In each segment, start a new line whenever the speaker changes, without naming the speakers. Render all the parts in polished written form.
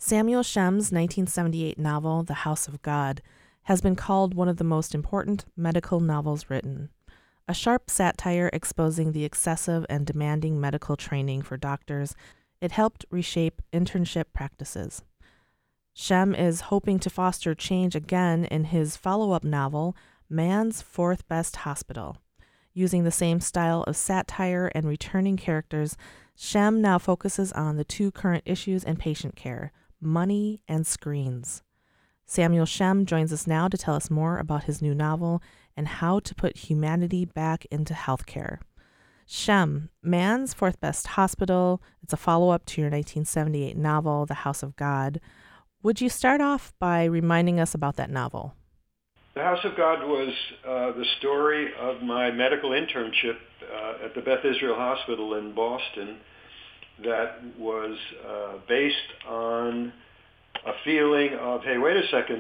Samuel Shem's 1978 novel, The House of God, has been called one of the most important medical novels written. A sharp satire exposing the excessive and demanding medical training for doctors, it helped reshape internship practices. Shem is hoping to foster change again in his follow-up novel, Man's Fourth Best Hospital. Using the same style of satire and returning characters, Shem now focuses on the two current issues in patient care, money and screens. Samuel Shem joins us now to tell us more about his new novel and how to put humanity back into healthcare. Shem, Man's Fourth Best Hospital, it's a follow-up to your 1978 novel, The House of God. Would you start off by reminding us about that novel?
The House of God was the story of my medical internship at the Beth Israel Hospital in Boston that was based on a feeling of, hey, wait a second,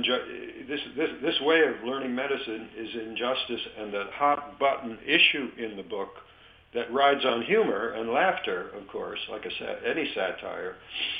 this way of learning medicine is injustice, and the hot button issue in the book that rides on humor and laughter, of course, like any satire,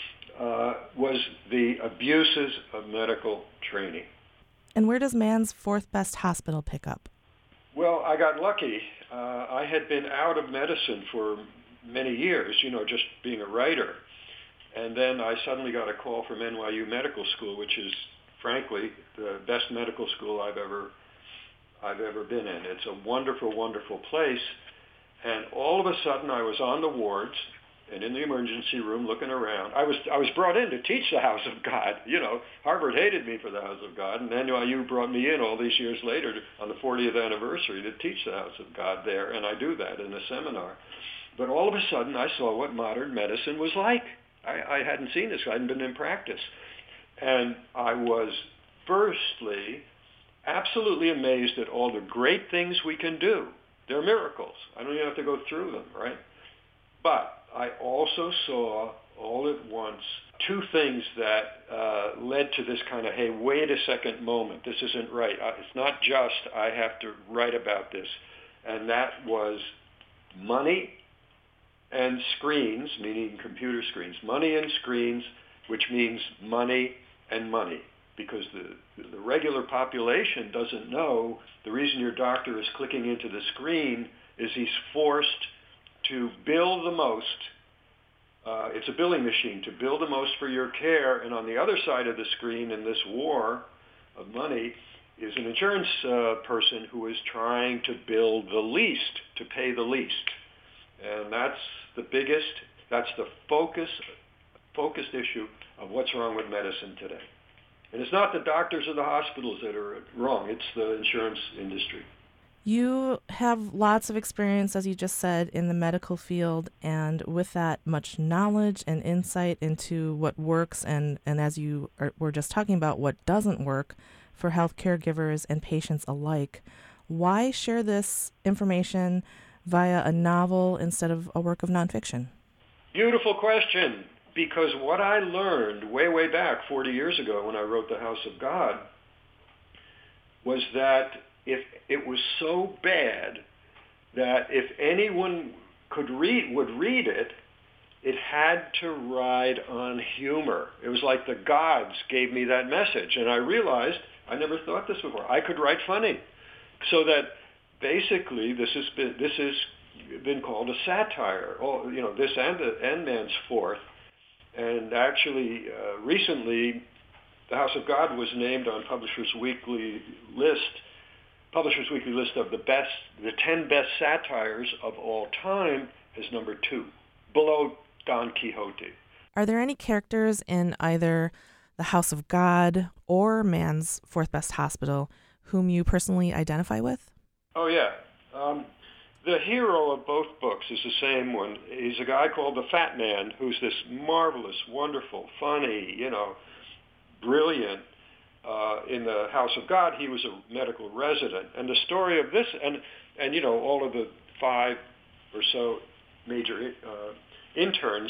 was the abuses of medical training.
And where does Man's Fourth Best Hospital pick up?
Well, I got lucky. I had been out of medicine for many years, just being a writer. And then I suddenly got a call from NYU Medical School, which is, frankly, the best medical school I've ever been in. It's a wonderful, wonderful place. And all of a sudden, I was on the wards and in the emergency room looking around. I was brought in to teach the House of God. Harvard hated me for the House of God, and NYU brought me in all these years later on the 40th anniversary to teach the House of God there, and I do that in a seminar. But all of a sudden, I saw what modern medicine was like. I hadn't seen this. I hadn't been in practice. And I was, firstly, absolutely amazed at all the great things we can do. They're miracles. I don't even have to go through them, right? But I also saw all at once two things that led to this kind of, hey, wait a second moment, this isn't right. It's not just I have to write about this. And that was money and screens, meaning computer screens. Money and screens, which means money and money. Because the regular population doesn't know the reason your doctor is clicking into the screen is he's forced to bill the most. It's a billing machine to bill the most for your care. And on the other side of the screen in this war of money is an insurance person who is trying to bill the least, to pay the least. And that's the focused issue of what's wrong with medicine today. And it's not the doctors or the hospitals that are wrong. It's the insurance industry.
You have lots of experience, as you just said, in the medical field, and with that much knowledge and insight into what works and as you were just talking about, what doesn't work for health caregivers and patients alike. Why share this information via a novel instead of a work of nonfiction?
Beautiful question. Because what I learned way back 40 years ago when I wrote The House of God was that if it was so bad that if anyone would read it, it had to ride on humor. It was like the gods gave me that message. And I realized, I never thought this before, I could write funny. So that basically this has been called a satire. This and Man's Fourth. And actually, recently, The House of God was named on Publishers Weekly list of the 10 best satires of all time as number 2, below Don Quixote.
Are there any characters in either The House of God or Man's Fourth Best Hospital whom you personally identify with?
Oh, yeah. The hero of both books is the same one. He's a guy called the Fat Man, who's this marvelous, wonderful, funny, brilliant. In the House of God, he was a medical resident. And the story of this, and all of the 5 or so major interns,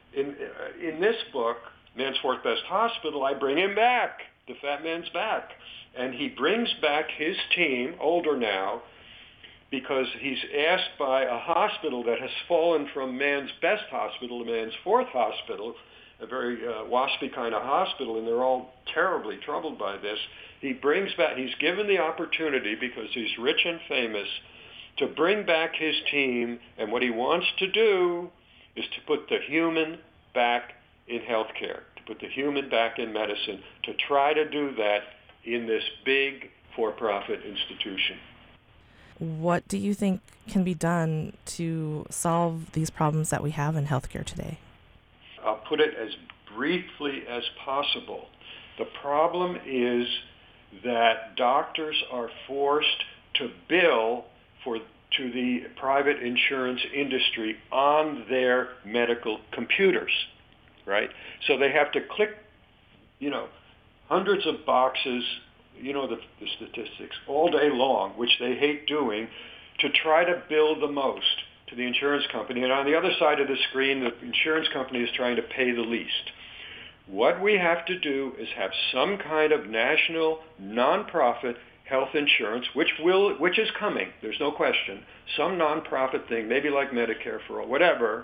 in this book, Man's Fourth Best Hospital, I bring him back. The Fat Man's back. And he brings back his team, older now, because he's asked by a hospital that has fallen from Man's Best Hospital to Man's Fourth Hospital, a very waspy kind of hospital, and they're all terribly troubled by this. He brings back, he's given the opportunity, because he's rich and famous, to bring back his team, and what he wants to do is to put the human back in healthcare, to put the human back in medicine, to try to do that in this big for-profit institution.
What do you think can be done to solve these problems that we have in healthcare today?
I'll put it as briefly as possible. The problem is that doctors are forced to bill to the private insurance industry on their medical computers, right? So they have to click, hundreds of boxes, the statistics, all day long, which they hate doing, to try to bill the most to the insurance company. And on the other side of the screen, the insurance company is trying to pay the least. What we have to do is have some kind of national nonprofit health insurance, which is coming. There's no question. Some nonprofit thing, maybe like Medicare for all, whatever.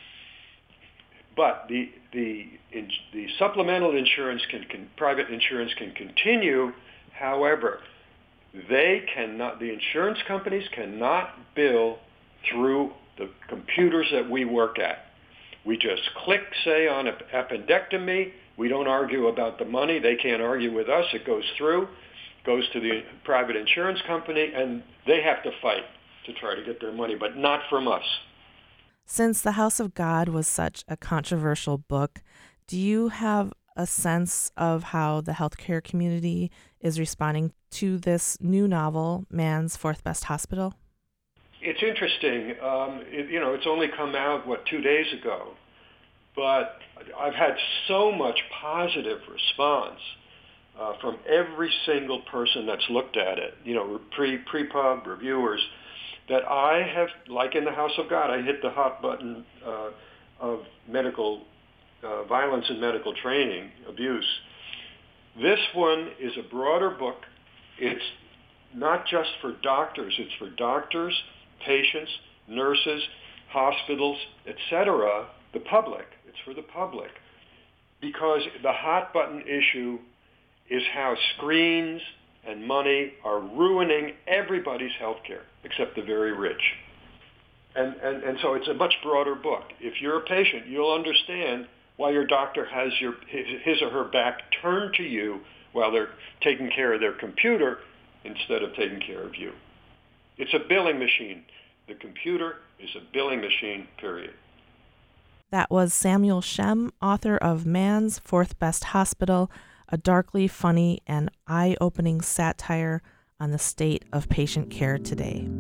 But the supplemental insurance private insurance can continue. However, the insurance companies cannot bill through the computers that we work at. We just click, say, on an appendectomy. We don't argue about the money. They can't argue with us. It goes through, goes to the private insurance company, and they have to fight to try to get their money, but not from us.
Since The House of God was such a controversial book, do you have a sense of how the healthcare community is responding to this new novel, Man's Fourth Best Hospital?
It's interesting. It's only come out, 2 days ago, but I've had so much positive response from every single person that's looked at it, pre-pub reviewers, that I have, like in The House of God, I hit the hot button of medical violence and medical training, abuse. This one is a broader book. It's not just for doctors. It's for doctors, patients, nurses, hospitals, etc., the public. It's for the public. Because the hot button issue is how screens and money are ruining everybody's health care, except the very rich. And so it's a much broader book. If you're a patient, you'll understand why your doctor has his or her back turned to you while they're taking care of their computer instead of taking care of you. It's a billing machine. The computer is a billing machine, period.
That was Samuel Shem, author of Man's Fourth Best Hospital, a darkly funny and eye-opening satire on the state of patient care today.